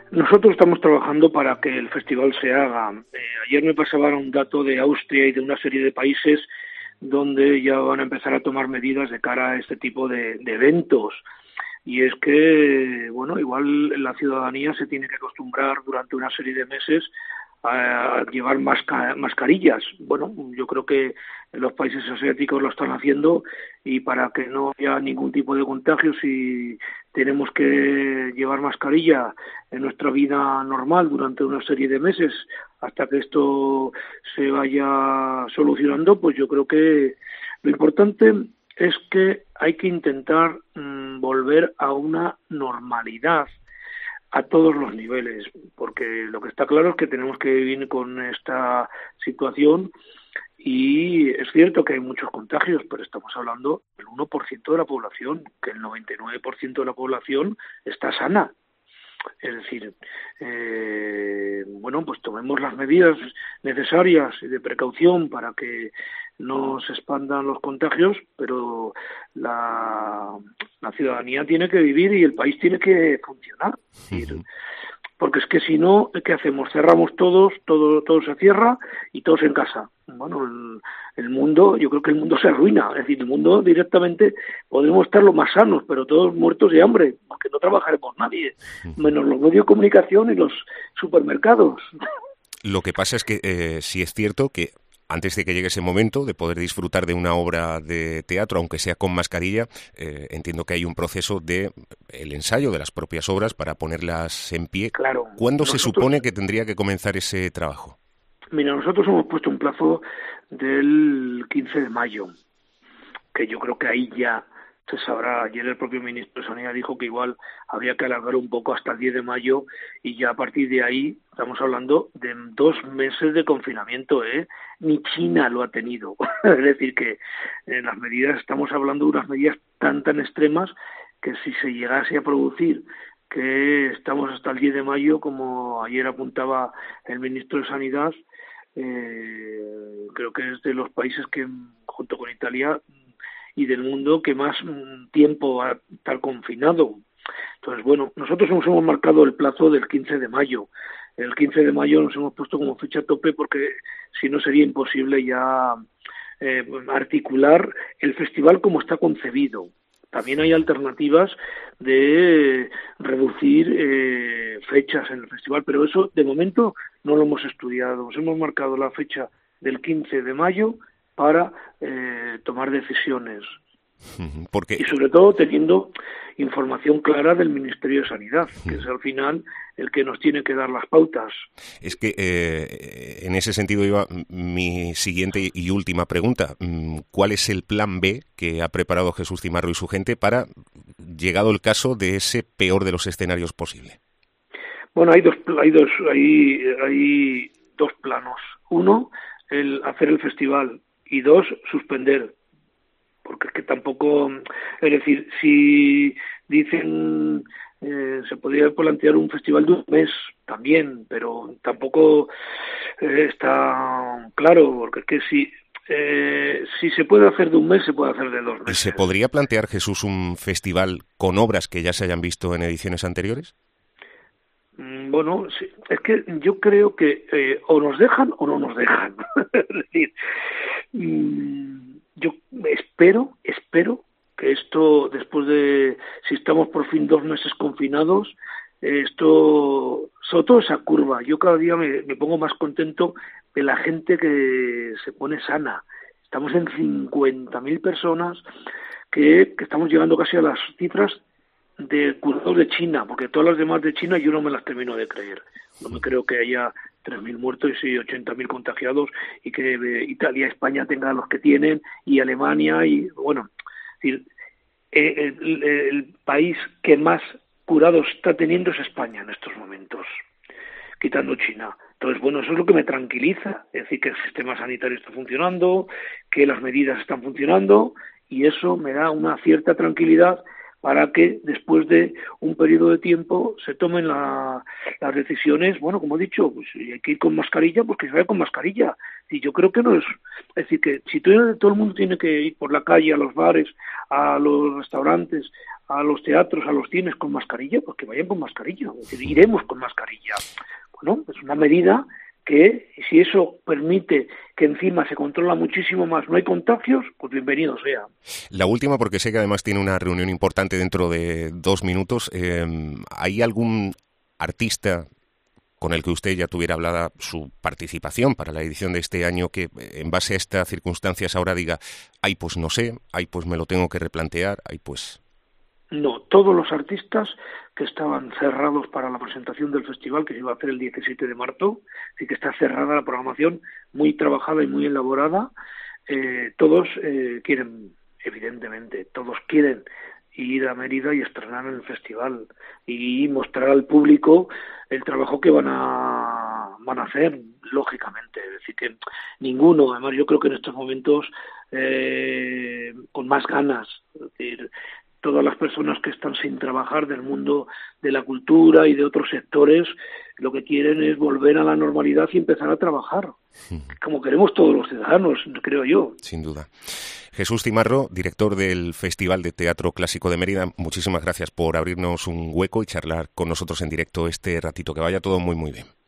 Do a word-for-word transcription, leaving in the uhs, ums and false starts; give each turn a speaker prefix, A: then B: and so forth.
A: Nosotros estamos trabajando para que el festival se haga. Eh, ayer me pasaban un dato de Austria y de una serie de países donde ya van a empezar a tomar medidas de cara a este tipo de, de eventos. Y es que, bueno, igual la ciudadanía se tiene que acostumbrar durante una serie de meses a llevar masca- mascarillas. Bueno, yo creo que los países asiáticos lo están haciendo y para que no haya ningún tipo de contagio, si tenemos que llevar mascarilla en nuestra vida normal durante una serie de meses hasta que esto se vaya solucionando, pues yo creo que lo importante es que hay que intentar mmm, volver a una normalidad a todos los niveles, porque lo que está claro es que tenemos que vivir con esta situación y es cierto que hay muchos contagios, pero estamos hablando del uno por ciento de la población, que el noventa y nueve por ciento de la población está sana. Es decir, eh, bueno, pues tomemos las medidas necesarias y de precaución para que no se expandan los contagios, pero la, la ciudadanía tiene que vivir y el país tiene que funcionar. Es decir, uh-huh. Porque es que si no, ¿qué hacemos? Cerramos todos, todo, todo se cierra y todos en casa. Bueno, el, el mundo, yo creo que el mundo se arruina. Es decir, el mundo directamente podemos estar los más sanos, pero todos muertos de hambre, porque no trabajaremos nadie, menos los medios de comunicación y los supermercados.
B: Lo que pasa es que eh, sí es cierto que antes de que llegue ese momento de poder disfrutar de una obra de teatro, aunque sea con mascarilla, eh, entiendo que hay un proceso de el ensayo de las propias obras para ponerlas en pie.
A: Claro.
B: ¿Cuándo nosotros, se supone que tendría que comenzar ese trabajo?
A: Mira, nosotros hemos puesto un plazo del quince de mayo, que yo creo que ahí ya se sabrá. Ayer el propio ministro de Sanidad dijo que igual habría que alargar un poco hasta el diez de mayo y ya a partir de ahí estamos hablando de dos meses de confinamiento, ¿eh? Ni China lo ha tenido. Es decir, que en las medidas, estamos hablando de unas medidas tan, tan extremas que si se llegase a producir que estamos hasta el diez de mayo, como ayer apuntaba el ministro de Sanidad, eh, creo que es de los países que, junto con Italia y del mundo, que más tiempo va a estar confinado. Entonces, bueno, nosotros nos hemos marcado el plazo del quince de mayo. El quince de mayo nos hemos puesto como fecha tope porque si no sería imposible ya eh, articular el festival como está concebido. También hay alternativas de reducir eh, fechas en el festival, pero eso de momento no lo hemos estudiado. Nos hemos marcado la fecha del quince de mayo para eh, tomar decisiones.
B: Porque...
A: Y sobre todo teniendo información clara del Ministerio de Sanidad, que es al final el que nos tiene que dar las pautas.
B: Es que eh, en ese sentido iba mi siguiente y última pregunta. ¿Cuál es el plan B que ha preparado Jesús Cimarro y su gente para, llegado el caso, de ese peor de los escenarios posible?
A: Bueno, hay dos, hay dos, hay, hay dos planos. Uno, el hacer el festival, y dos, suspender. Porque es que tampoco, es decir, si dicen, eh, se podría plantear un festival de un mes también, pero tampoco eh, está claro, porque es que si, eh, si se puede hacer de un mes, se puede hacer de dos meses.
B: ¿Y se podría plantear, Jesús, un festival con obras que ya se hayan visto en ediciones anteriores?
A: Bueno, sí, es que yo creo que eh, o nos dejan o no nos dejan. Es decir, mmm, yo espero, espero que esto, después de, si estamos por fin dos meses confinados, esto, sobre todo esa curva, yo cada día me, me pongo más contento de la gente que se pone sana. Estamos en cincuenta mil personas, que, que estamos llegando casi a las cifras de curados de China, porque todas las demás de China yo no me las termino de creer. No me creo que haya tres mil muertos y ochenta mil contagiados y que eh, Italia y España tengan los que tienen y Alemania y, bueno, es decir, eh, el, el país que más curados está teniendo es España en estos momentos, quitando China. Entonces, bueno, eso es lo que me tranquiliza, es decir, que el sistema sanitario está funcionando, que las medidas están funcionando y eso me da una cierta tranquilidad para que después de un periodo de tiempo se tomen la, las decisiones. Bueno, como he dicho, pues si hay que ir con mascarilla, pues que se vaya con mascarilla. Y yo creo que no es, es decir, que si todo, todo el mundo tiene que ir por la calle, a los bares, a los restaurantes, a los teatros, a los cines con mascarilla, pues que vayan con mascarilla, es decir, iremos con mascarilla. Bueno, es una medida que, si eso permite que encima se controla muchísimo más, no hay contagios, pues bienvenido sea.
B: La última, porque sé que además tiene una reunión importante dentro de dos minutos. Eh, ¿Hay algún artista con el que usted ya tuviera hablada su participación para la edición de este año que, en base a estas circunstancias, ahora diga, ay, pues no sé, ay, pues me lo tengo que replantear, ay, pues...
A: No, todos los artistas que estaban cerrados para la presentación del festival, que se iba a hacer el diecisiete de marzo, así que está cerrada la programación, muy trabajada y muy elaborada, eh, todos eh, quieren, evidentemente, todos quieren ir a Mérida y estrenar en el festival y mostrar al público el trabajo que van a van a hacer, lógicamente. Es decir, que ninguno, además yo creo que en estos momentos eh, con más ganas, es decir, todas las personas que están sin trabajar del mundo de la cultura y de otros sectores, lo que quieren es volver a la normalidad y empezar a trabajar, como queremos todos los ciudadanos, creo yo.
B: Sin duda. Jesús Cimarro, director del Festival de Teatro Clásico de Mérida, muchísimas gracias por abrirnos un hueco y charlar con nosotros en directo este ratito. Que vaya todo muy, muy bien.